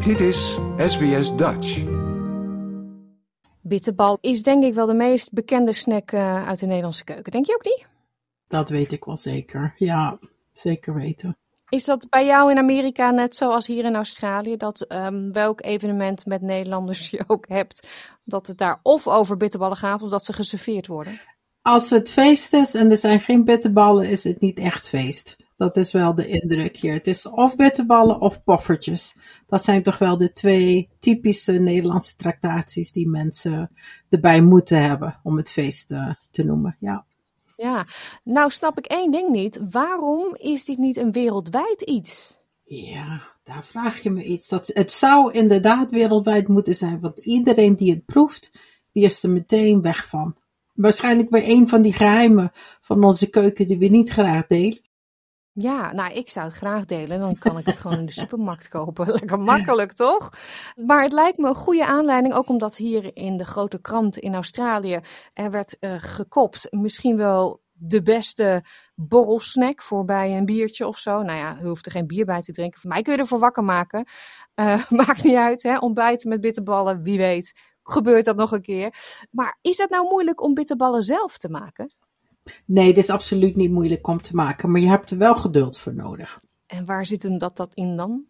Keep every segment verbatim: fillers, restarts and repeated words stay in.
Dit is S B S Dutch. Bitterbal is denk ik wel de meest bekende snack uh, uit de Nederlandse keuken. Denk je ook niet? Dat weet ik wel zeker. Ja, zeker weten. Is dat bij jou in Amerika net zoals hier in Australië? Dat um, welk evenement met Nederlanders je ook hebt, dat het daar of over bitterballen gaat of dat ze geserveerd worden? Als het feest is en er zijn geen bitterballen, is het niet echt feest. Dat is wel de indruk hier. Het is of bitterballen of poffertjes. Dat zijn toch wel de twee typische Nederlandse tractaties die mensen erbij moeten hebben om het feest uh, te noemen. Ja. Ja, nou snap ik één ding niet. Waarom is dit niet een wereldwijd iets? Ja, daar vraag je me iets. Dat, het zou inderdaad wereldwijd moeten zijn, want iedereen die het proeft, die is er meteen weg van. Waarschijnlijk weer een van die geheimen van onze keuken die we niet graag delen. Ja, nou ik zou het graag delen, dan kan ik het gewoon in de supermarkt kopen. Lekker makkelijk, toch? Maar het lijkt me een goede aanleiding, ook omdat hier in de grote krant in Australië er werd uh, gekopt. Misschien wel de beste borrelsnack voor bij een biertje of zo. Nou ja, u hoeft er geen bier bij te drinken. Voor mij kun je ervoor wakker maken. Uh, maakt niet uit, hè? Ontbijten met bitterballen, wie weet. Gebeurt dat nog een keer. Maar is het nou moeilijk om bitterballen zelf te maken? Nee, het is absoluut niet moeilijk om te maken, maar je hebt er wel geduld voor nodig. En waar zit hem dat, dat in dan?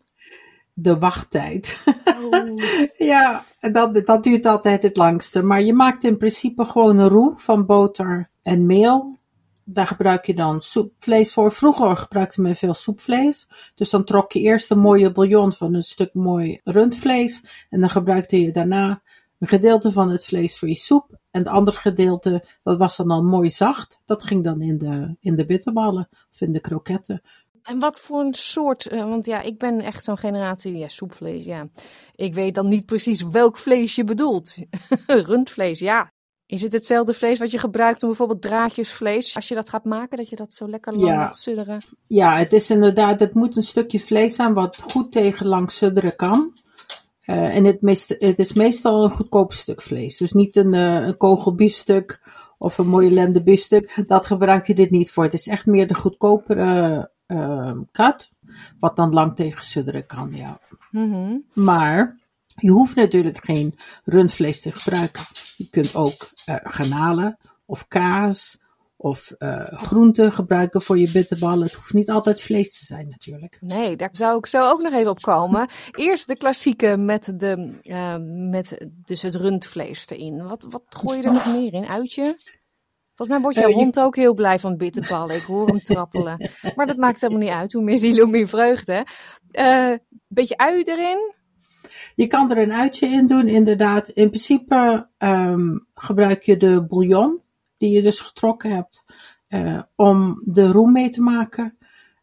De wachttijd. Oh. Ja, dat, dat duurt altijd het langste. Maar je maakt in principe gewoon een roux van boter en meel. Daar gebruik je dan soepvlees voor. Vroeger gebruikte men veel soepvlees. Dus dan trok je eerst een mooie bouillon van een stuk mooi rundvlees. En dan gebruikte je daarna een gedeelte van het vlees voor je soep. En het andere gedeelte, dat was dan al mooi zacht. Dat ging dan in de, in de bitterballen of in de kroketten. En wat voor een soort, uh, want ja, ik ben echt zo'n generatie, ja, soepvlees, ja. Ik weet dan niet precies welk vlees je bedoelt. Rundvlees, ja. Is het hetzelfde vlees wat je gebruikt om bijvoorbeeld draadjesvlees, als je dat gaat maken, dat je dat zo lekker lang Ja. laat sudderen? Ja, het is inderdaad, het moet een stukje vlees zijn wat goed tegen lang sudderen kan. Uh, en het, meest, het is meestal een goedkoop stuk vlees. Dus niet een, uh, een kogelbiefstuk of een mooie lendenbiefstuk. Dat gebruik je dit niet voor. Het is echt meer de goedkopere uh, kat, wat dan lang tegen sudderen kan. Ja. Mm-hmm. Maar je hoeft natuurlijk geen rundvlees te gebruiken. Je kunt ook uh, garnalen of kaas of uh, groenten gebruiken voor je bitterballen. Het hoeft niet altijd vlees te zijn natuurlijk. Nee, daar zou ik zo ook nog even op komen. Eerst de klassieke met, de, uh, met dus het rundvlees erin. Wat, wat gooi je er nog meer in? Uitje? Volgens mij wordt jouw uh, hond je... ook heel blij van bitterballen. Ik hoor hem trappelen. Maar dat maakt helemaal niet uit. Hoe meer ziel, hoe meer vreugde. Een uh, beetje ui erin. Je kan er een uitje in doen, inderdaad. In principe um, gebruik je de bouillon die je dus getrokken hebt, uh, om de roux mee te maken.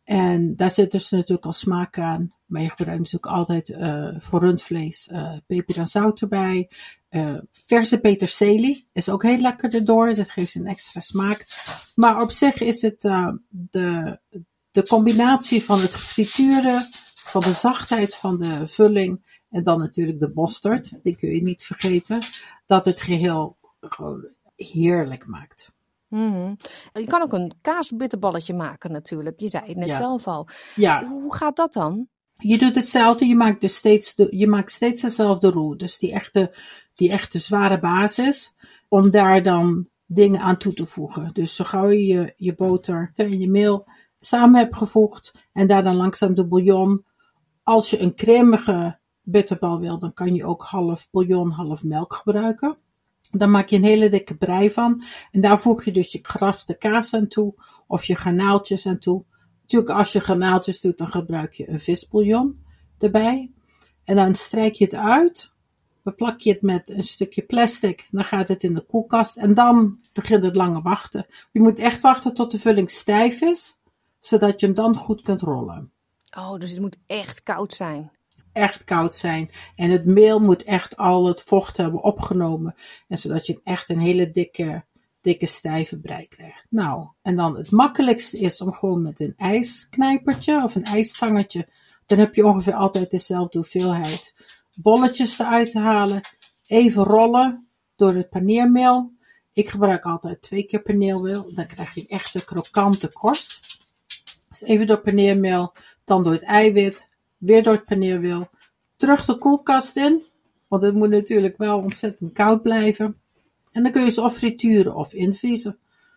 En daar zit dus natuurlijk al smaak aan. Maar je gebruikt natuurlijk altijd uh, voor rundvlees uh, peper en zout erbij. Uh, verse peterselie is ook heel lekker erdoor. Dat geeft een extra smaak. Maar op zich is het uh, de, de combinatie van het gefrituurde, van de zachtheid van de vulling en dan natuurlijk de mosterd. Die kun je niet vergeten. Dat het geheel gewoon heerlijk maakt. Mm-hmm. Je kan ook een kaasbitterballetje maken natuurlijk. Je zei het net ja. zelf al. Ja. Hoe gaat dat dan? Je doet hetzelfde. Je maakt dus steeds, de, je maakt steeds dezelfde roux. Dus die echte, die echte zware basis. Om daar dan dingen aan toe te voegen. Dus zo gauw je je, je boter en je meel samen hebt gevoegd. En daar dan langzaam de bouillon. Als je een cremige bitterbal wil, dan kan je ook half bouillon, half melk gebruiken. Dan maak je een hele dikke brei van. En daar voeg je dus je geraspte kaas aan toe. Of je garnaaltjes aan toe. Natuurlijk als je garnaaltjes doet, dan gebruik je een visbouillon erbij. En dan strijk je het uit. Beplak je het met een stukje plastic. Dan gaat het in de koelkast. En dan begint het lange wachten. Je moet echt wachten tot de vulling stijf is. Zodat je hem dan goed kunt rollen. Oh, dus het moet echt koud zijn. Echt koud zijn. En het meel moet echt al het vocht hebben opgenomen. En zodat je echt een hele dikke, dikke stijve brei krijgt. Nou, en dan het makkelijkste is om gewoon met een ijsknijpertje of een ijstangetje. Dan heb je ongeveer altijd dezelfde hoeveelheid bolletjes eruit te halen. Even rollen door het paneermeel. Ik gebruik altijd twee keer paneermeel. Dan krijg je een echte krokante korst. Dus even door paneermeel, dan door het eiwit. Weer door het paneermeel, terug de koelkast in. Want het moet natuurlijk wel ontzettend koud blijven. En dan kun je ze of frituren of invriezen.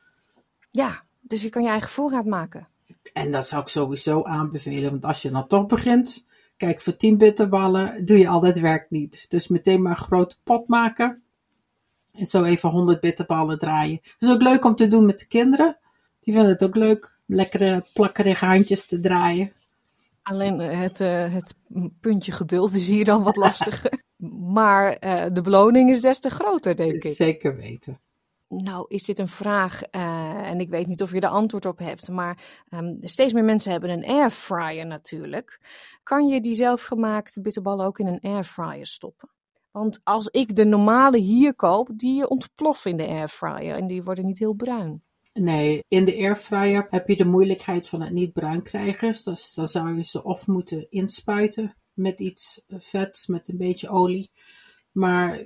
Ja, dus je kan je eigen voorraad maken. En dat zou ik sowieso aanbevelen. Want als je dan toch begint. Kijk, voor tien bitterballen doe je al dat werk niet. Dus meteen maar een grote pot maken. En zo even honderd bitterballen draaien. Het is ook leuk om te doen met de kinderen. Die vinden het ook leuk. Lekkere plakkerige handjes te draaien. Alleen het, uh, het puntje geduld is hier dan wat lastiger. Maar uh, de beloning is des te groter, denk ik. Zeker weten. Nou, is dit een vraag, uh, en ik weet niet of je er antwoord op hebt, maar um, steeds meer mensen hebben een airfryer natuurlijk. Kan je die zelfgemaakte bitterballen ook in een airfryer stoppen? Want als ik de normale hier koop, die ontploffen in de airfryer en die worden niet heel bruin. Nee, in de airfryer heb je de moeilijkheid van het niet bruin krijgen. Dus dan zou je ze of moeten inspuiten met iets vets, met een beetje olie. Maar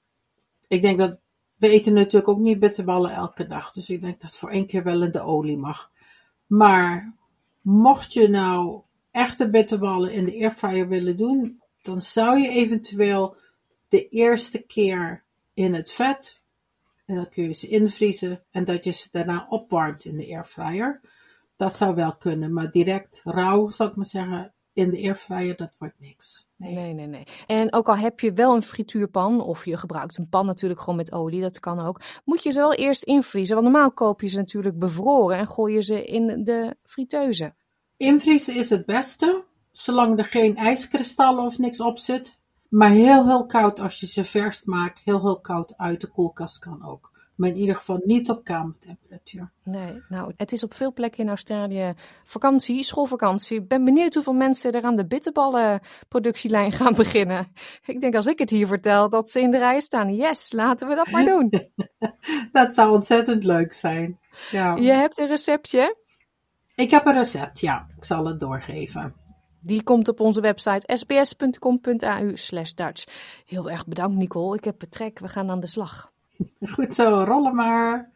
ik denk dat we eten natuurlijk ook niet bitterballen elke dag. Dus ik denk dat voor één keer wel in de olie mag. Maar mocht je nou echte bitterballen in de airfryer willen doen, dan zou je eventueel de eerste keer in het vet, en dan kun je ze invriezen en dat je ze daarna opwarmt in de airfryer. Dat zou wel kunnen, maar direct rauw, zal ik maar zeggen, in de airfryer, dat wordt niks. Nee. nee, nee, nee. En ook al heb je wel een frituurpan, of je gebruikt een pan natuurlijk gewoon met olie, dat kan ook, moet je ze wel eerst invriezen. Want normaal koop je ze natuurlijk bevroren en gooi je ze in de friteuse. Invriezen is het beste, zolang er geen ijskristallen of niks op zit. Maar heel, heel koud als je ze vers maakt, heel, heel koud uit de koelkast kan ook. Maar in ieder geval niet op kamertemperatuur. Nee, nou, het is op veel plekken in Australië vakantie, schoolvakantie. Ik ben benieuwd hoeveel mensen er aan de bitterballenproductielijn gaan beginnen. Ik denk als ik het hier vertel, dat ze in de rij staan. Yes, laten we dat maar doen. Dat zou ontzettend leuk zijn. Ja. Je hebt een receptje? Ik heb een recept, ja. Ik zal het doorgeven. Die komt op onze website sbs.com.au slash Dutch. Heel erg bedankt, Nicole. Ik heb het trek. We gaan aan de slag. Goed zo, rollen maar.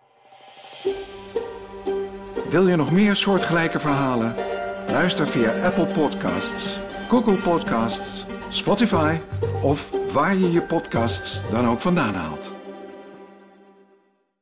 Wil je nog meer soortgelijke verhalen? Luister via Apple Podcasts, Google Podcasts, Spotify of waar je je podcasts dan ook vandaan haalt.